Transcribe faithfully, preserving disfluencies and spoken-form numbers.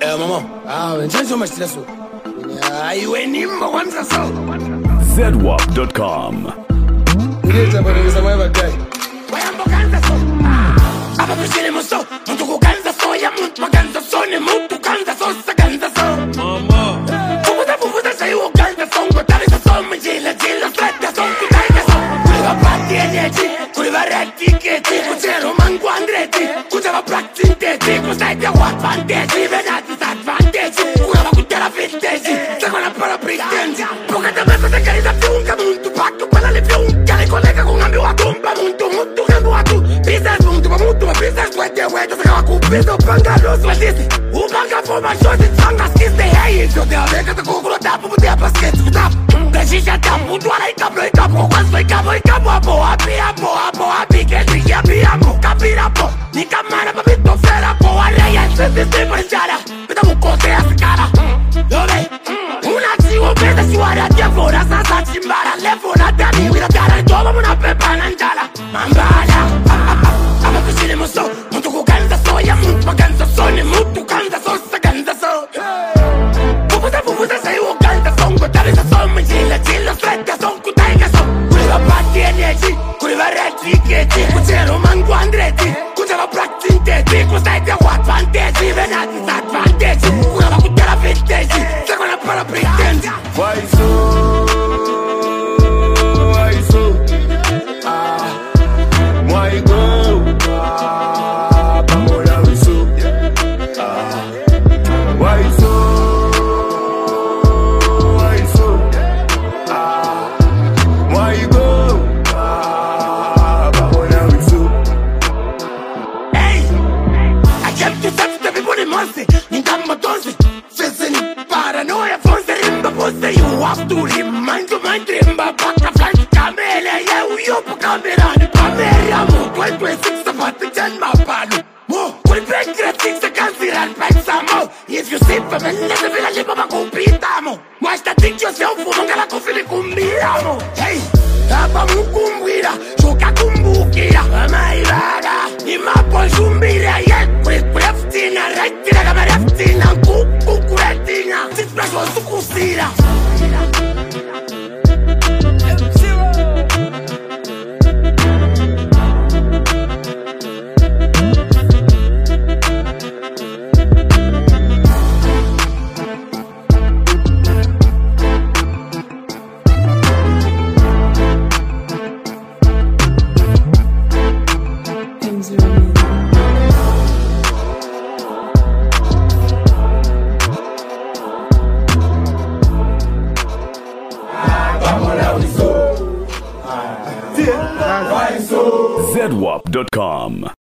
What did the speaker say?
Eh maman, ah njenzo mashitila so. Aiwe nimba kwanza so. zedwap dot com. Ngeza bana ngeza mwa bagai. Wayambo kanza so. Aba kushile muso, muntu kukanza so ya muntu makanza so ne muntu kanza so sakanza so. Mama. Fukuta fukuta sayi ukanza so ngotalisa so mjila jila strata so kutaiga so. Kuliva pati energy, kuliva red ticket, kuchero mangu andreti, kuchava practice tete, kusaidia advantage, even at disadvantage, kuliva kutera vintage, sekona para pretend. Pokata meko sekariza fiunga muntu patu pala le fiunga, le kolega kungambi wakumba muntu muntu kambi watu. Business muntu pa muntu pa business wete wete, sekawa kubizo panga losu wadisi. Upanga foma shoti tsanga skiste hey, shote aveka te kukuro tapu puti apa sketsu kutapu. Deshisha tapu, duara ikablo ikabu, kwanzo ikabu ikabu, abo api abo abo api kesi yapi amo, kapira po. Nikamara papito fera po, aleya sisi sipo njara, pita mukote ya sikara. Dove, una chivo pesa shuara, tiafora sasa chimbara, lefona tani, wira tara, toba muna pepa na njala. Mambala, ama kushile muso, muntu kukanza so, ya muntu makanza so, ni muntu kanza so, sakanza so. Puputa puputa sayi ukanza so, ngotalisa so, mjila jila strata so, kutaiga so. Kuliva pati energy, kuliva red ticket, kuchero mangu andreti, kuchava practice tete, kusaidia advantage, even at disadvantage, kuliva kutera vintage, sekona para pretend. Why so? Why so? Ah, why go? Ah, pamoja wiso. Ah, why so? Why so? Ah, why go? Ah, pamoja wiso. Hey, I came to touch the people in mercy. Ningamba tonsi, fizini paranoia, fonse rimba pose. You have to remind you mind rimba baka flank kamele. Yeah, we up kamera ni kamera. Mo twenty twenty-six sabati jan mapalu. Mo kuri pekre six kansiran pensa mo. If you see for me, nese vila lipa makupita mo. Mwasta think yourself umangala kufili kumbira mo. Hey, hapa mukumbira, shoka kumbukira. Ama ibada, imapo shumbira. Yeah, kuri preftina, retina kama reftina. Kuku kuretina, sisplash wa sukusira. zedwap dot com.